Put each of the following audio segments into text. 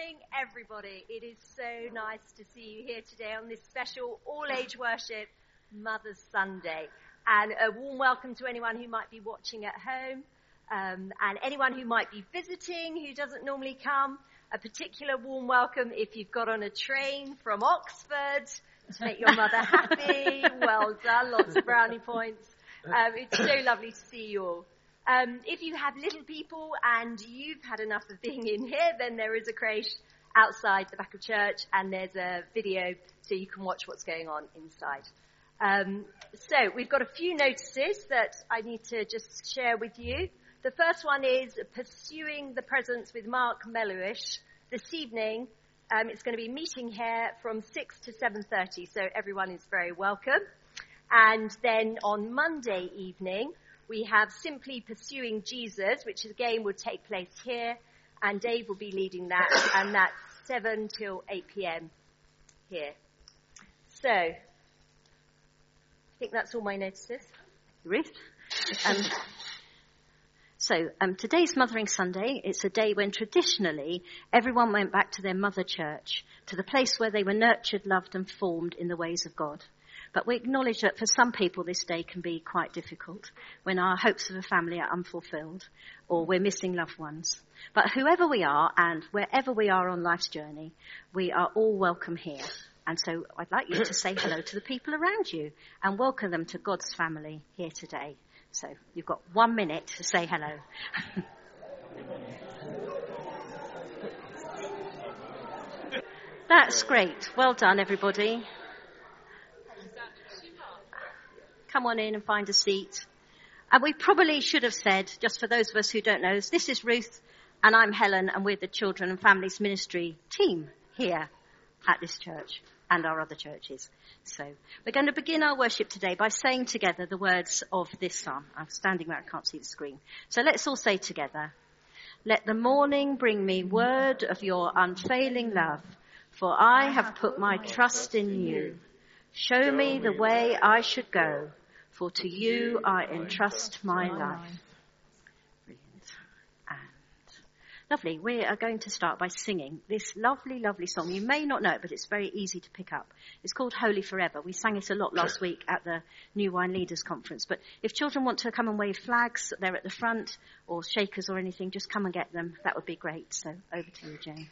morning, everybody. It is so nice to see you here today on this special all-age worship Mother's Sunday. And a warm welcome to anyone who might be watching at home, and anyone who might be visiting who doesn't normally come. A particular warm welcome if you've got on a train from Oxford to make your mother happy. Well done, lots of brownie points. It's so lovely to see you all. If you have little people and you've had enough of being in here, then there is a creche outside the back of church, and there's a video so you can watch what's going on inside. So we've got a few notices that I need to just share with you. The first one is Pursuing the Presence with Mark Mellowish. This evening, it's going to be meeting here from 6 to 7:30, so everyone is very welcome. And then on Monday evening, we have Simply Pursuing Jesus, which again will take place here, and Dave will be leading that, and that's 7 till 8 p.m. here. So, I think that's all my notices. Ruth? Today's Mothering Sunday. It's a day when traditionally everyone went back to their mother church, to the place where they were nurtured, loved and formed in the ways of God. But we acknowledge that for some people this day can be quite difficult when our hopes of a family are unfulfilled or we're missing loved ones. But whoever we are and wherever we are on life's journey, we are all welcome here. And so I'd like you to say hello to the people around you and welcome them to God's family here today. So you've got 1 minute to say hello. That's great. Well done, everybody. Come on in and find a seat. And we probably should have said, just for those of us who don't know, this is Ruth and I'm Helen, and we're the Children and Families Ministry team here at this church and our other churches. So we're going to begin our worship today by saying together the words of this psalm. I'm standing where I can't see the screen. So let's all say together, "Let the morning bring me word of your unfailing love, for I have put my trust in you. Show me the way I should go, for to you I entrust my life." Brilliant. And lovely. We are going to start by singing this lovely, lovely song. You may not know it, but it's very easy to pick up. It's called Holy Forever. We sang it a lot last week at the New Wine Leaders Conference. But if children want to come and wave flags, they're at the front, or shakers or anything, just come and get them. That would be great. So over to you, Jane.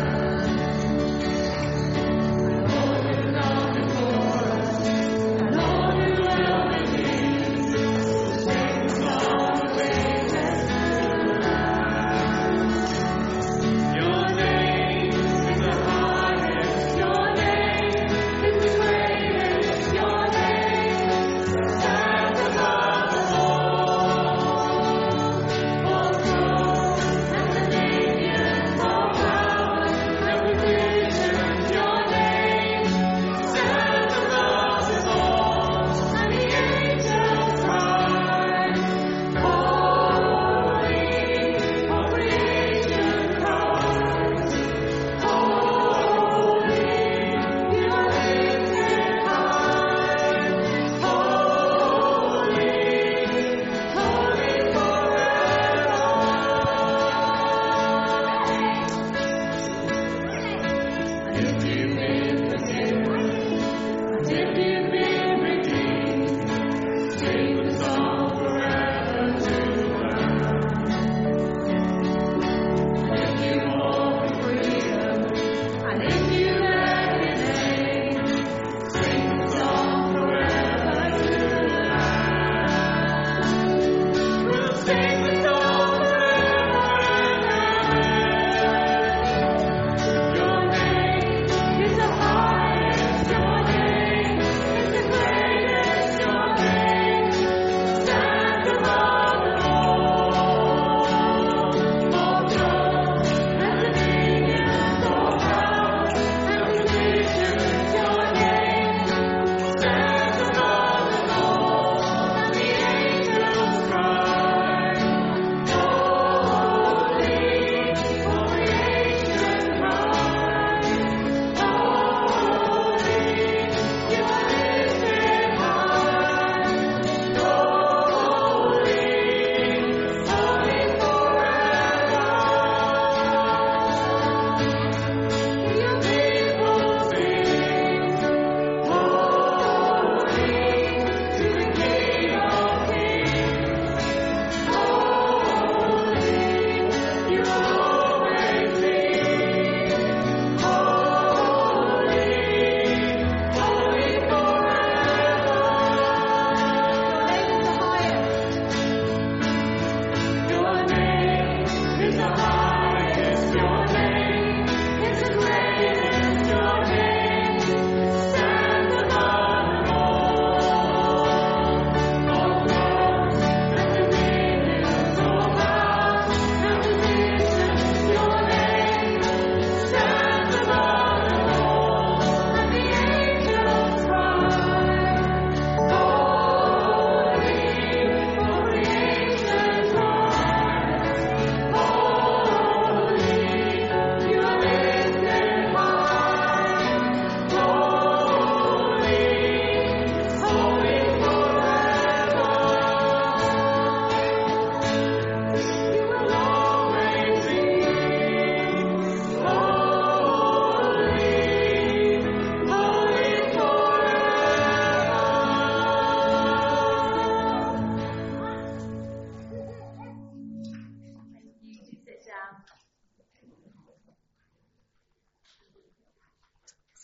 Lord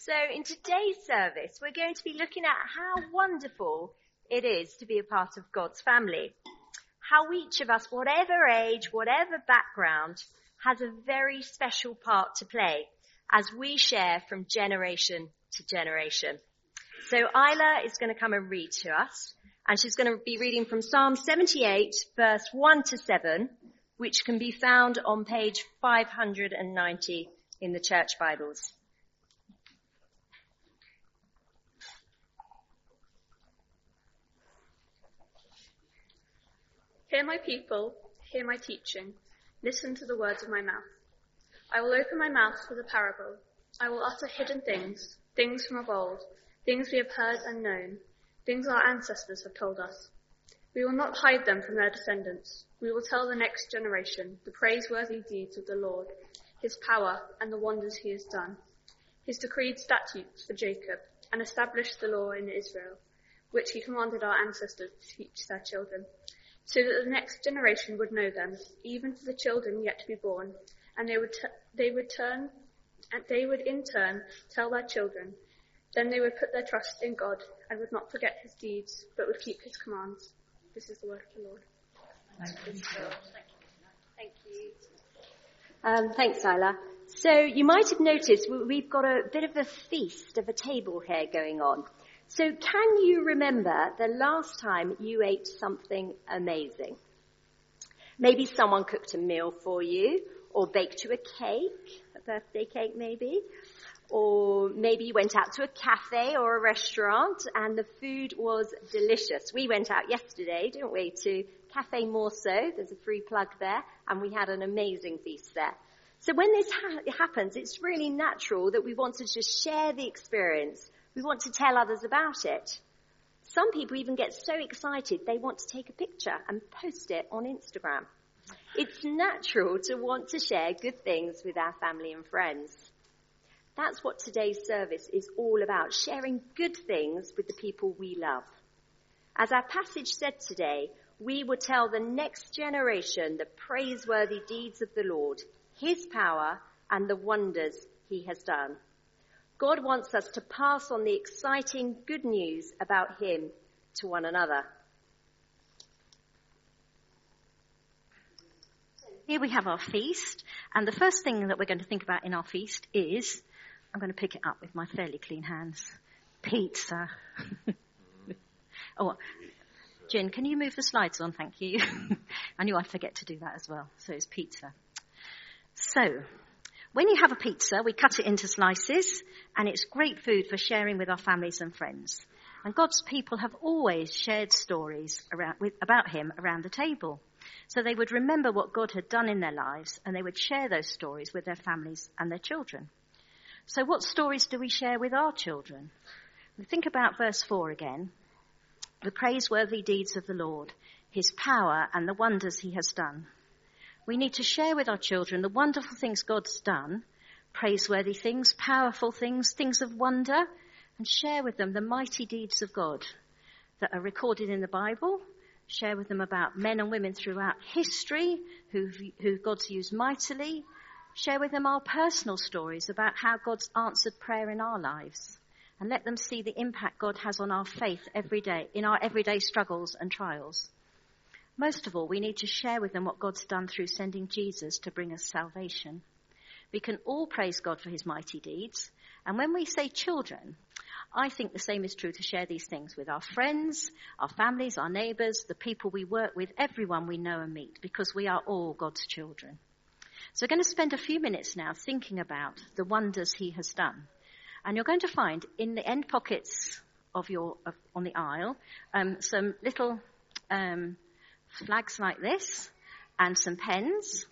So in today's service, we're going to be looking at how wonderful it is to be a part of God's family. How each of us, whatever age, whatever background, has a very special part to play as we share from generation to generation. So Isla is going to come and read to us, and she's going to be reading from Psalm 78, verse 1 to 7, which can be found on page 590 in the Church Bibles. Hear my people, hear my teaching. Listen to the words of my mouth. I will open my mouth with a parable. I will utter hidden things, things from of old, things we have heard and known, things our ancestors have told us. We will not hide them from their descendants. We will tell the next generation the praiseworthy deeds of the Lord, his power and the wonders he has done. His decreed statutes for Jacob and established the law in Israel, which he commanded our ancestors to teach their children, so that the next generation would know them, even to the children yet to be born, and they would in turn tell their children. Then they would put their trust in God and would not forget his deeds, but would keep his commands. This is the word of the Lord. Thank you. Thanks, Isla. So you might have noticed we've got a bit of a feast of a table here going on. So can you remember the last time you ate something amazing? Maybe someone cooked a meal for you, or baked you a cake, a birthday cake maybe. Or maybe you went out to a cafe or a restaurant and the food was delicious. We went out yesterday, didn't we, to Cafe Morceau. There's a free plug there, and we had an amazing feast there. So when this happens, it's really natural that we want to just share the experience. We want to tell others about it. Some people even get so excited they want to take a picture and post it on Instagram. It's natural to want to share good things with our family and friends. That's what today's service is all about, sharing good things with the people we love. As our passage said today, we will tell the next generation the praiseworthy deeds of the Lord, his power, and the wonders he has done. God wants us to pass on the exciting good news about him to one another. Here we have our feast, and the first thing that we're going to think about in our feast is, I'm going to pick it up with my fairly clean hands, pizza. Oh, Jen, can you move the slides on? Thank you. I knew I'd forget to do that as well. So it's pizza. So, when you have a pizza, we cut it into slices, and it's great food for sharing with our families and friends. And God's people have always shared stories about him around the table. So they would remember what God had done in their lives, and they would share those stories with their families and their children. So what stories do we share with our children? We think about verse 4 again. The praiseworthy deeds of the Lord, his power and the wonders he has done. We need to share with our children the wonderful things God's done, praiseworthy things, powerful things, things of wonder, and share with them the mighty deeds of God that are recorded in the Bible. Share with them about men and women throughout history who God's used mightily. Share with them our personal stories about how God's answered prayer in our lives, and let them see the impact God has on our faith every day, in our everyday struggles and trials. Most of all, we need to share with them what God's done through sending Jesus to bring us salvation. We can all praise God for his mighty deeds, and when we say children, I think the same is true to share these things with our friends, our families, our neighbours, the people we work with, everyone we know and meet, because we are all God's children. So we're going to spend a few minutes now thinking about the wonders he has done. And you're going to find in the end pockets on the aisle some little flags like this and some pens.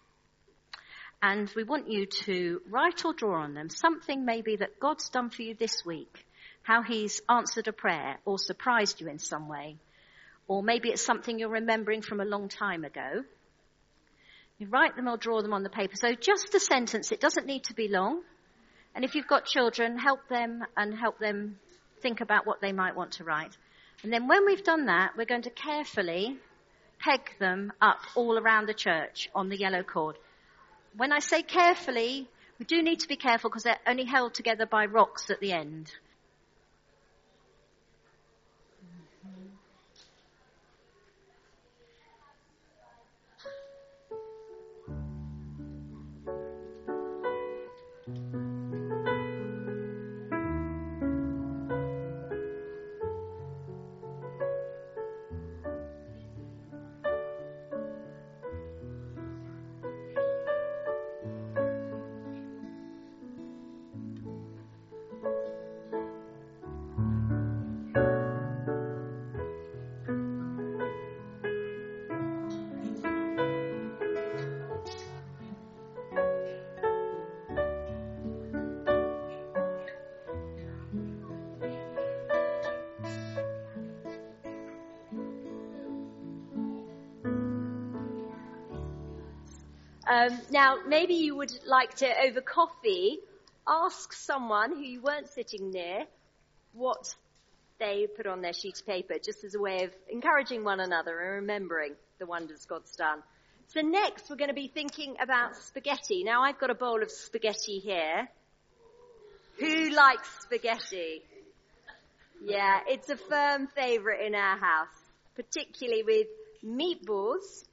And we want you to write or draw on them something maybe that God's done for you this week, how he's answered a prayer or surprised you in some way. Or maybe it's something you're remembering from a long time ago. You write them or draw them on the paper. So just a sentence, it doesn't need to be long. And if you've got children, help them think about what they might want to write. And then when we've done that, we're going to carefully peg them up all around the church on the yellow cord. When I say carefully, We do need to be careful because they're only held together by rocks at the end. Now, maybe you would like to, over coffee, ask someone who you weren't sitting near what they put on their sheet of paper, just as a way of encouraging one another and remembering the wonders God's done. So next, we're going to be thinking about spaghetti. Now, I've got a bowl of spaghetti here. Who likes spaghetti? Yeah, it's a firm favourite in our house, particularly with meatballs.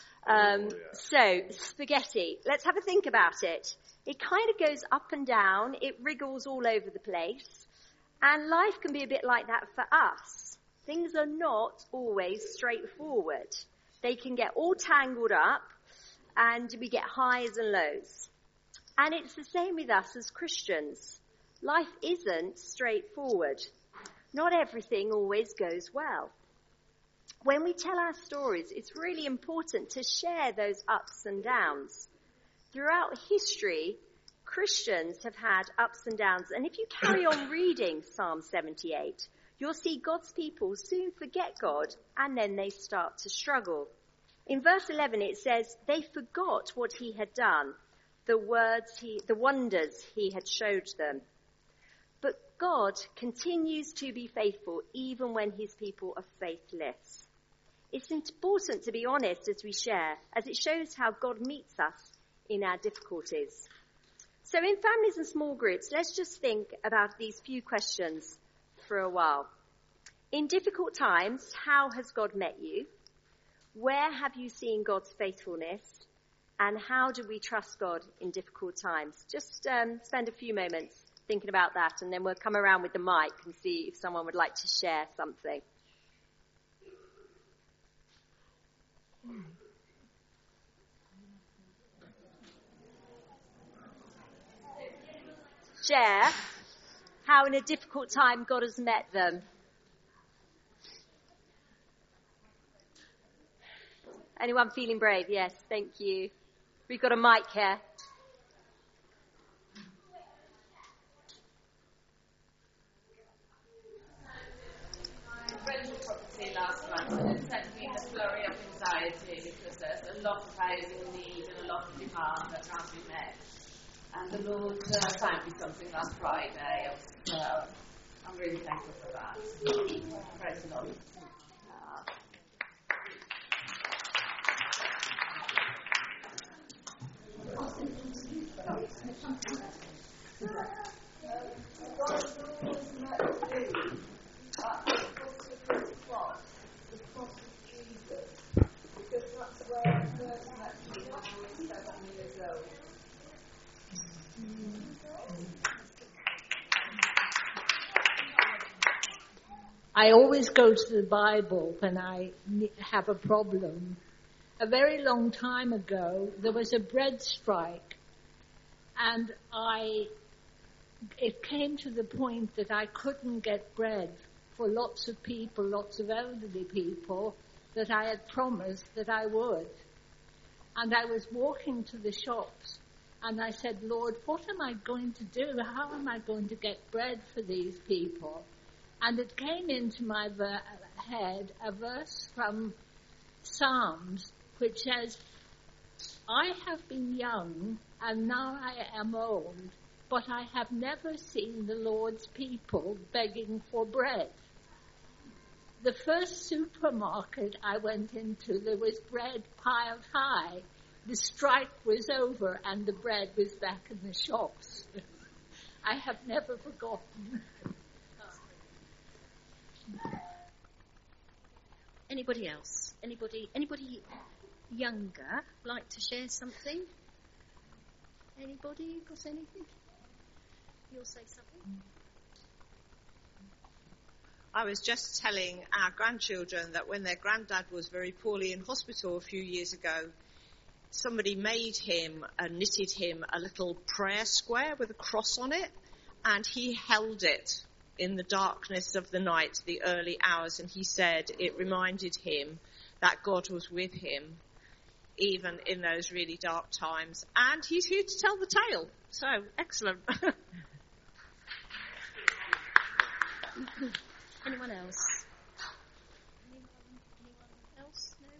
So, spaghetti. Let's have a think about it. It kind of goes up and down. It wriggles all over the place. And life can be a bit like that for us. Things are not always straightforward. They can get all tangled up and we get highs and lows. And it's the same with us as Christians. Life isn't straightforward. Not everything always goes well. When we tell our stories, it's really important to share those ups and downs. Throughout history, Christians have had ups and downs. And if you carry on reading Psalm 78, you'll see God's people soon forget God and then they start to struggle. In verse 11, it says, they forgot what he had done, the wonders he had showed them. But God continues to be faithful even when his people are faithless. It's important to be honest as we share, as it shows how God meets us in our difficulties. So in families and small groups, let's just think about these few questions for a while. In difficult times, how has God met you? Where have you seen God's faithfulness? And how do we trust God in difficult times? Just spend a few moments thinking about that, and then we'll come around with the mic and see if someone would like to share something. Share how in a difficult time God has met them. Anyone feeling brave? Yes, thank you. We've got a mic here. Rental property last month, and it sent me in a flurry of anxiety because there's a lot of housing need and a lot of demand that can't be met. And the Lord found me something last Friday. I'm really thankful for that. Praise the Lord. I always go to the Bible when I have a problem. A very long time ago, there was a bread strike, and it came to the point that I couldn't get bread for lots of people, lots of elderly people, that I had promised that I would. And I was walking to the shops, and I said, Lord, what am I going to do? How am I going to get bread for these people? And it came into my head a verse from Psalms, which says, I have been young, and now I am old, but I have never seen the Lord's people begging for bread. The first supermarket I went into, there was bread piled high, the strike was over and the bread was back in the shops. I have never forgotten. Anybody else? Anybody younger like to share something? Anybody got anything? You'll say something? I was just telling our grandchildren that when their granddad was very poorly in hospital a few years ago, somebody made him, knitted him a little prayer square with a cross on it, and he held it in the darkness of the night, the early hours, and he said it reminded him that God was with him, even in those really dark times. And he's here to tell the tale. So, excellent. Anyone else? Anyone else? No?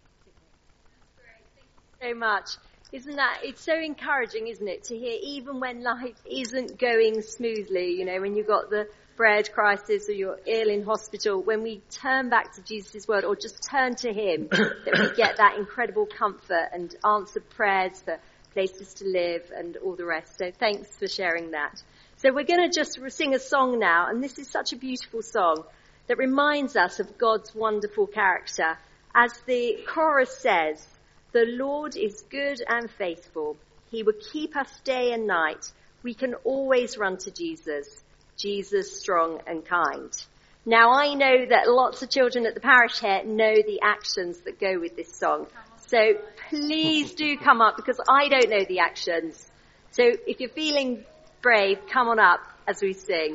So much. It's so encouraging, isn't it, to hear even when life isn't going smoothly, you know, when you've got the bread crisis or you're ill in hospital, when we turn back to Jesus' word or just turn to him, that we get that incredible comfort and answered prayers for places to live and all the rest. So thanks for sharing that. So we're going to just sing a song now, and this is such a beautiful song that reminds us of God's wonderful character. As the chorus says, "The Lord is good and faithful. He will keep us day and night. We can always run to Jesus. Jesus strong and kind." Now I know that lots of children at the parish here know the actions that go with this song. So please do come up, because I don't know the actions. So if you're feeling brave, come on up as we sing.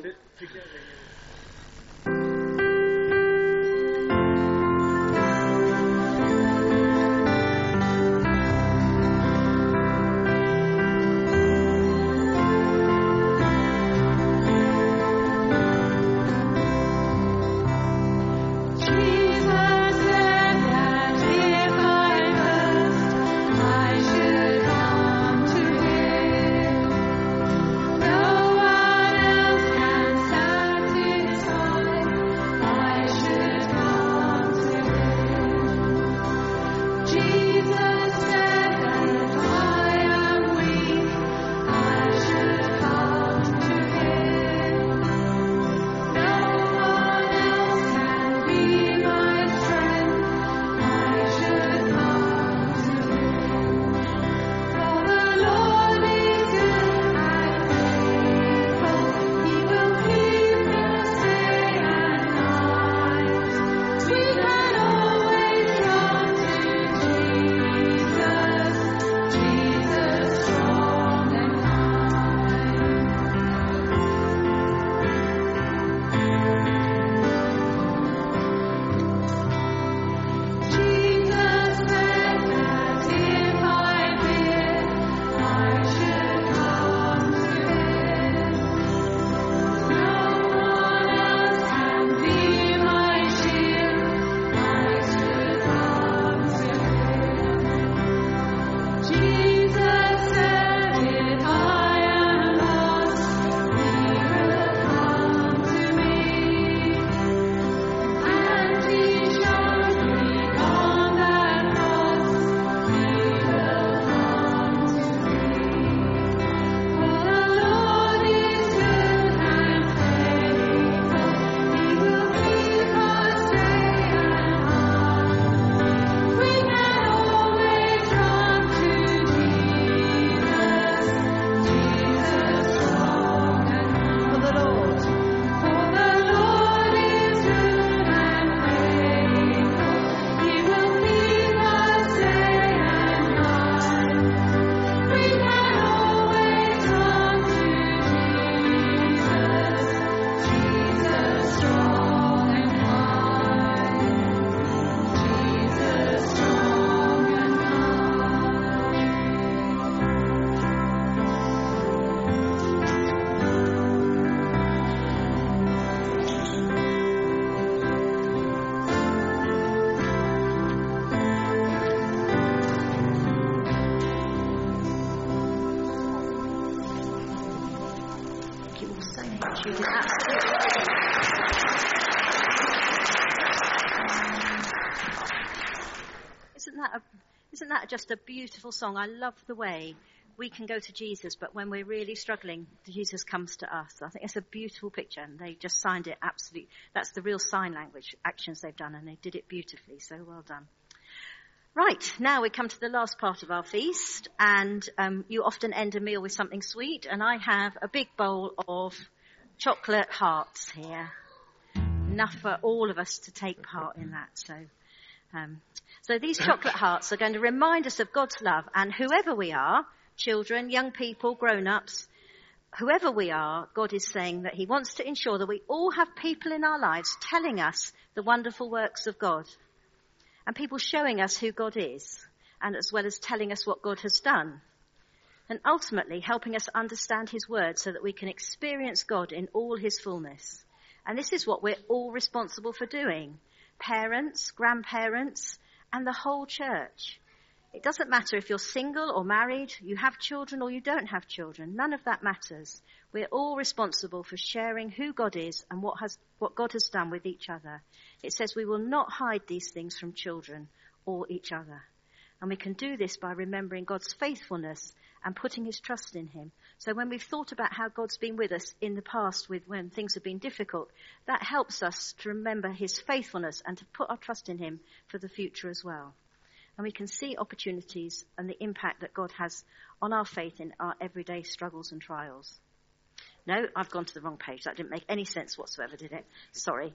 Isn't that just a beautiful song? I love the way we can go to Jesus, but when we're really struggling, Jesus comes to us. I think it's a beautiful picture, and they just signed it absolutely. That's the real sign language actions they've done, and they did it beautifully, so well done. Right, now we come to the last part of our feast, and you often end a meal with something sweet, and I have a big bowl of chocolate hearts here. Enough for all of us to take part in that, so these chocolate hearts are going to remind us of God's love, and whoever we are, children, young people, grown-ups, whoever we are, God is saying that he wants to ensure that we all have people in our lives telling us the wonderful works of God, and people showing us who God is, and as well as telling us what God has done, and ultimately helping us understand his word so that we can experience God in all his fullness. And this is what we're all responsible for doing. Parents, grandparents, and the whole church. It doesn't matter if you're single or married, you have children or you don't have children. None of that matters. We're all responsible for sharing who God is and what God has done with each other. It says we will not hide these things from children or each other. And we can do this by remembering God's faithfulness and putting his trust in him. So when we've thought about how God's been with us in the past when things have been difficult, that helps us to remember his faithfulness and to put our trust in him for the future as well. And we can see opportunities and the impact that God has on our faith in our everyday struggles and trials. No, I've gone to the wrong page. That didn't make any sense whatsoever, did it? Sorry.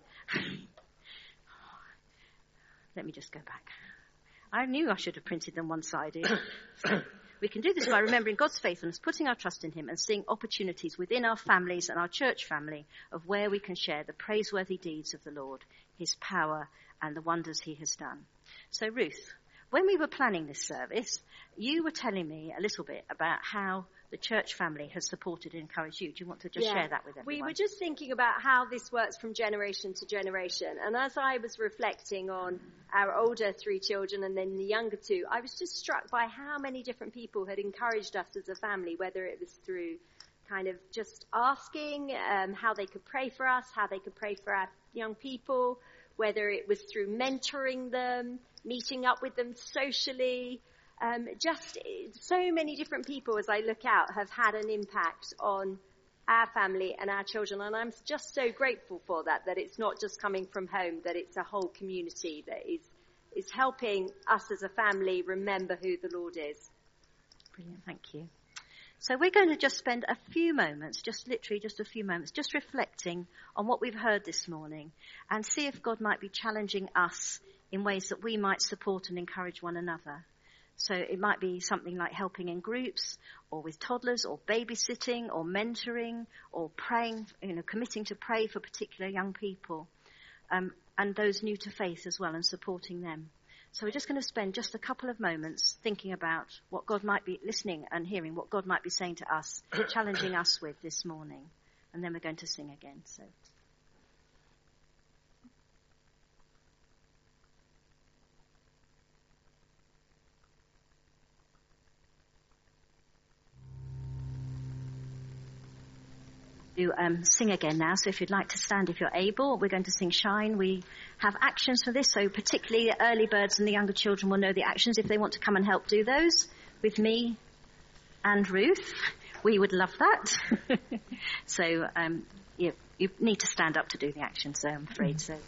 Let me just go back. I knew I should have printed them one-sided. So we can do this by remembering God's faithfulness, putting our trust in him, and seeing opportunities within our families and our church family of where we can share the praiseworthy deeds of the Lord, his power, and the wonders he has done. So Ruth, when we were planning this service, you were telling me a little bit about how the church family has supported and encouraged you. Do you want to just share that with everyone? We were just thinking about how this works from generation to generation. And as I was reflecting on our older 3 children and then the younger 2, I was just struck by how many different people had encouraged us as a family, whether it was through kind of just asking how they could pray for us, how they could pray for our young people, whether it was through mentoring them, meeting up with them socially. Just so many different people, as I look out, have had an impact on our family and our children. And I'm just so grateful for that it's not just coming from home, that it's a whole community that is helping us as a family remember who the Lord is. Brilliant, thank you. So we're going to just spend a few moments, just a few moments, just reflecting on what we've heard this morning and see if God might be challenging us in ways that we might support and encourage one another. So it might be something like helping in groups or with toddlers or babysitting or mentoring or praying, committing to pray for particular young people and those new to faith as well and supporting them. So we're just going to spend just a couple of moments thinking about what God might be listening and hearing, what God might be saying to us, challenging us with this morning. And then we're going to sing again. So. Sing again now, so if you'd like to stand if you're able, we're going to sing Shine. We have actions for this, so particularly the early birds and the younger children will know the actions if they want to come and help do those with me and Ruth. We would love that. So you need to stand up to do the actions, I'm afraid. So.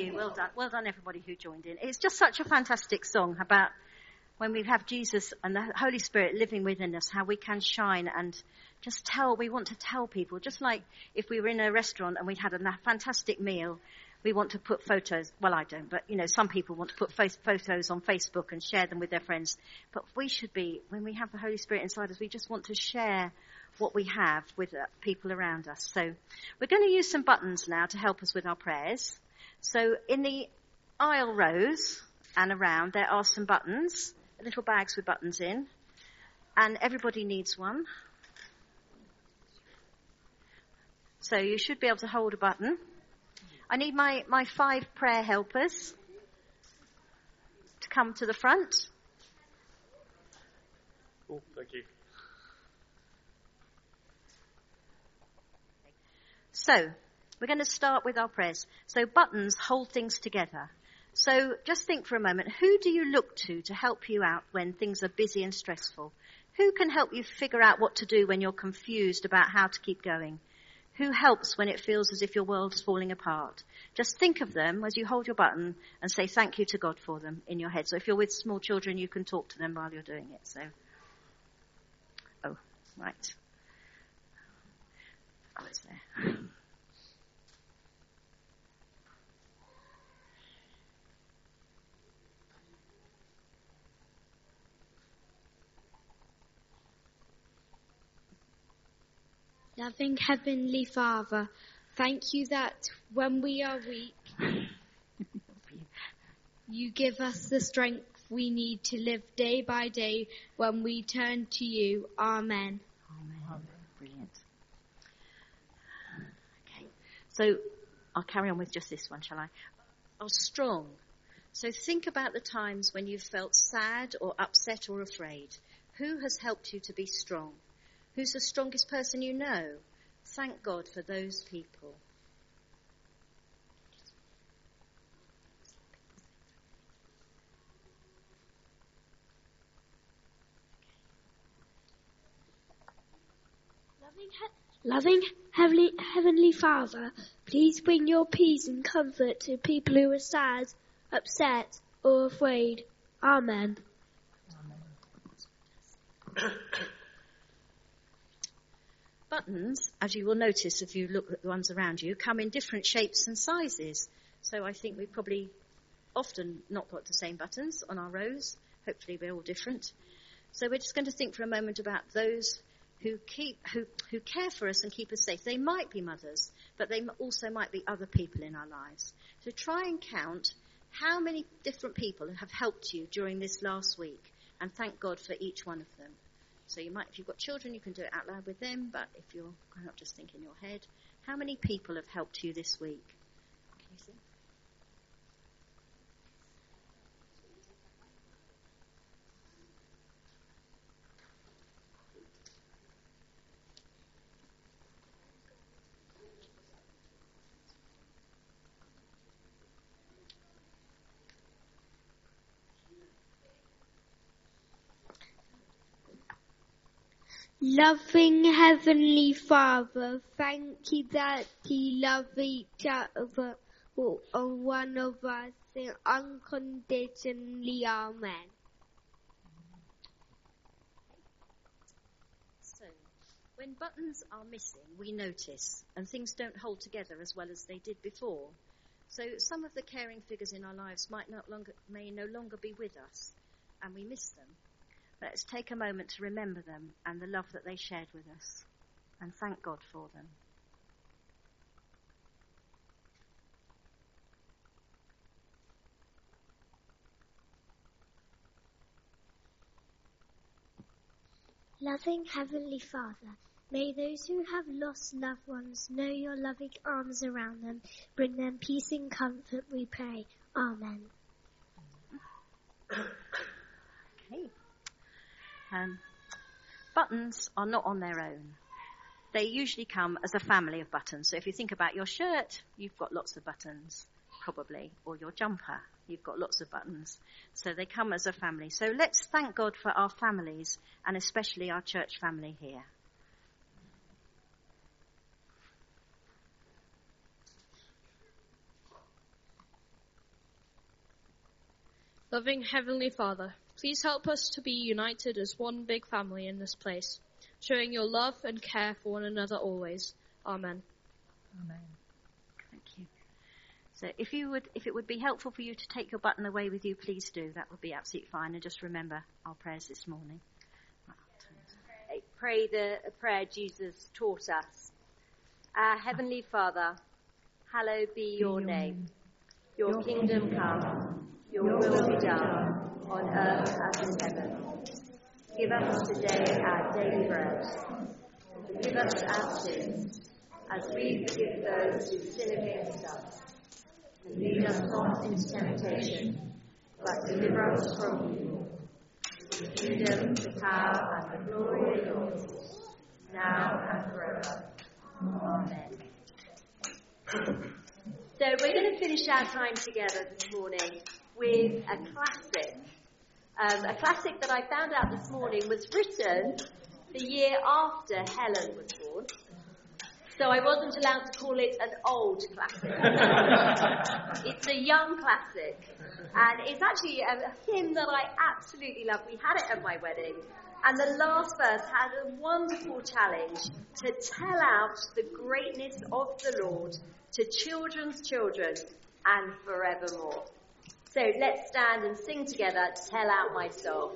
you. Well done. Well done, everybody who joined in. It's just such a fantastic song about when we have Jesus and the Holy Spirit living within us, how we can shine and just we want to tell people, just like if we were in a restaurant and we'd had a fantastic meal, we want to put photos, well I don't, but some people want to put photos on Facebook and share them with their friends. But we should be, when we have the Holy Spirit inside us, we just want to share what we have with people around us. So we're going to use some buttons now to help us with our prayers. So in the aisle rows and around, there are some buttons, little bags with buttons in, and everybody needs one. So you should be able to hold a button. I need my 5 prayer helpers to come to the front. Cool, thank you. So we're going to start with our prayers. So buttons hold things together. So just think for a moment, who do you look to help you out when things are busy and stressful? Who can help you figure out what to do when you're confused about how to keep going? Who helps when it feels as if your world's falling apart? Just think of them as you hold your button and say thank you to God for them in your head. So if you're with small children, you can talk to them while you're doing it. So, right. Oh, it's there. Loving Heavenly Father, thank you that when we are weak, you give us the strength we need to live day by day when we turn to you. Amen. Amen. Brilliant. Okay, so I'll carry on with just this one, shall I? Are strong. So think about the times when you've felt sad or upset or afraid. Who has helped you to be strong? Who's the strongest person you know? Thank God for those people. Loving Heavenly Father, please bring your peace and comfort to people who are sad, upset, or afraid. Amen. Buttons, as you will notice if you look at the ones around you, come in different shapes and sizes. So I think we've probably often not got the same buttons on our rows. Hopefully we're all different. So we're just going to think for a moment about those who care for us and keep us safe. They might be mothers, but they also might be other people in our lives. So try and count how many different people have helped you during this last week, and thank God for each one of them. So you might, if you've got children, you can do it out loud with them, but if you're not just think in your head, how many people have helped you this week? Can you see? Loving Heavenly Father, thank you that you love each other or one of us unconditionally. Amen. So, when buttons are missing, we notice, and things don't hold together as well as they did before. So some of the caring figures in our lives may no longer be with us, and we miss them. Let's take a moment to remember them and the love that they shared with us, and thank God for them. Loving Heavenly Father, may those who have lost loved ones know your loving arms around them. Bring them peace and comfort, we pray. Amen. Okay. Buttons are not on their own. They usually come as a family of buttons. So if you think about your shirt, you've got lots of buttons, probably, or your jumper, you've got lots of buttons. So they come as a family. So let's thank God for our families, and especially our church family here. Loving Heavenly Father, please help us to be united as one big family in this place, showing your love and care for one another always. Amen. Amen. Thank you. So if it would be helpful for you to take your button away with you, please do. That would be absolutely fine. And just remember our prayers this morning. Pray the prayer Jesus taught us. Our Heavenly Father, hallowed be your name. Your kingdom come, your will be done, on earth as in heaven. Give us today our daily bread. Forgive us our sins, as we forgive those who sin against us. And lead us not into temptation, but deliver us from evil. The kingdom, the power, and the glory are yours, now and forever. Amen. So we're going to finish our time together this morning with a classic that I found out this morning was written the year after Helen was born. So I wasn't allowed to call it an old classic. It's a young classic. And it's actually a hymn that I absolutely love. We had it at my wedding. And the last verse had a wonderful challenge to tell out the greatness of the Lord to children's children and forevermore. So let's stand and sing together, Tell Out My Soul.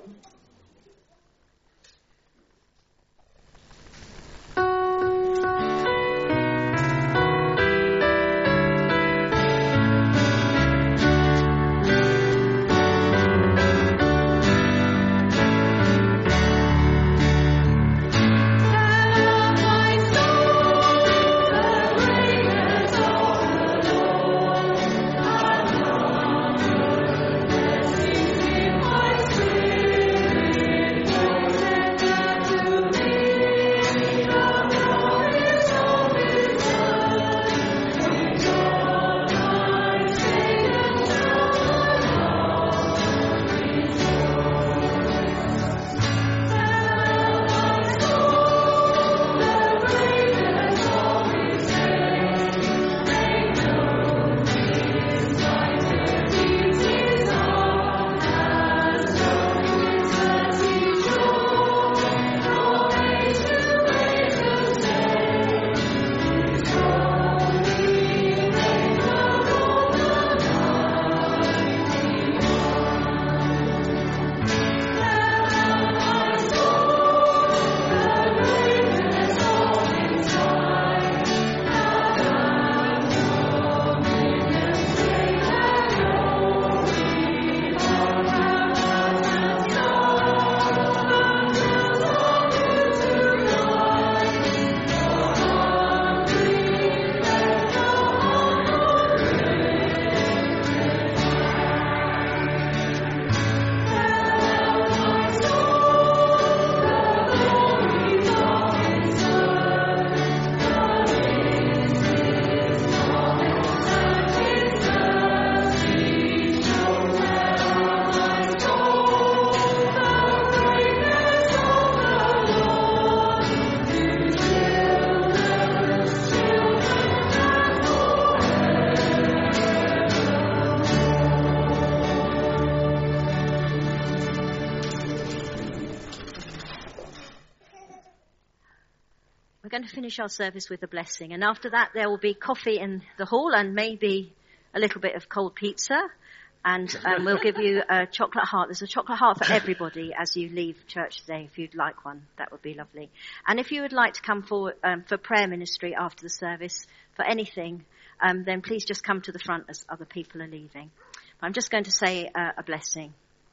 We're going to finish our service with a blessing, and after that there will be coffee in the hall and maybe a little bit of cold pizza, and we'll give you a chocolate heart. There's a chocolate heart for everybody as you leave church today. If you'd like one, that would be lovely. And if you would like to come forward for prayer ministry after the service for anything, then please just come to the front as other people are leaving. I'm just going to say a blessing.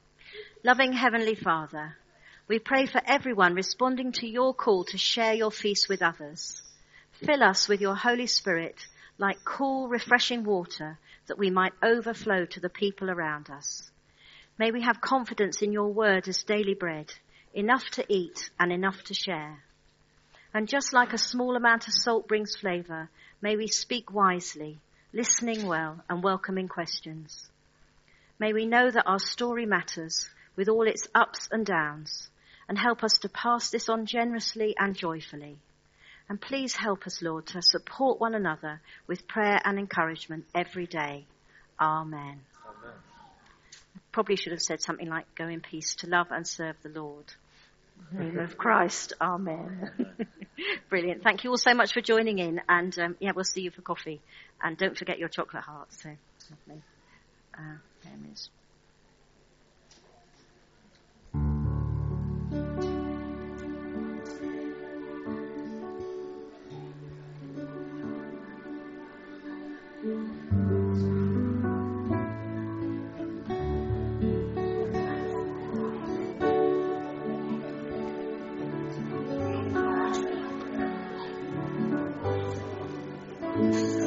Loving Heavenly Father, we pray for everyone responding to your call to share your feast with others. Fill us with your Holy Spirit like cool, refreshing water, that we might overflow to the people around us. May we have confidence in your word as daily bread, enough to eat and enough to share. And just like a small amount of salt brings flavour, may we speak wisely, listening well and welcoming questions. May we know that our story matters with all its ups and downs, and help us to pass this on generously and joyfully. And please help us, Lord, to support one another with prayer and encouragement every day. Amen. Amen. probably should have said something like, go in peace to love and serve the Lord. In the name of Christ, amen. Brilliant. Thank you all so much for joining in, and we'll see you for coffee. And don't forget your chocolate hearts. So lovely. There it is. Thank you.